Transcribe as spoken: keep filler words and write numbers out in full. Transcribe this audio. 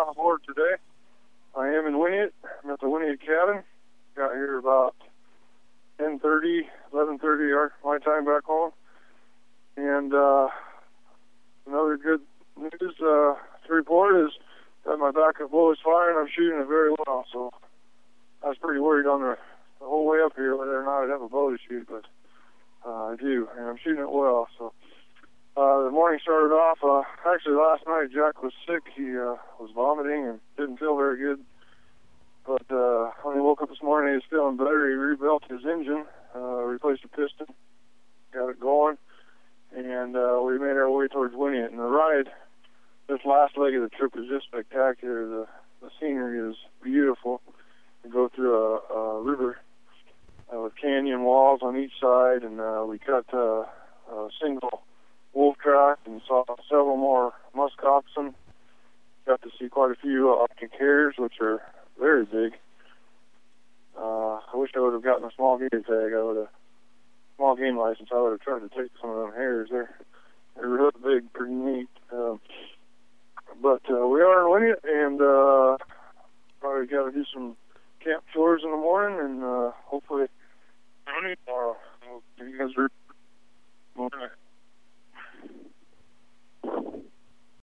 on board today. I am in Winniett. I'm at the Winniett cabin. Got here about ten thirty, eleven thirty our, my time back home. And uh, another good news uh, to report is that my backup bow is firing. I'm shooting it very well, so I was pretty worried on the, the whole way up here whether or not I'd have a bow to shoot, but uh, I do, and I'm shooting it well. So uh, the morning started off, uh, actually last night Jack was sick. He uh, was vomiting and didn't feel very good. But uh, when he woke up this morning, he was feeling better. He rebuilt his engine, uh, replaced the piston, got it going, and uh, we made our way towards Winniett. And the ride, this last leg of the trip was just spectacular. The, the scenery is beautiful. We go through a, a river uh, with canyon walls on each side, and uh, we cut uh, a single wolf track and saw several more musk oxen. Got to see quite a few Arctic hares, which are very big. Uh, I wish I would have gotten a small game tag. I would have, small game license. I would have tried to take some of them hares. They're they're real big, pretty neat.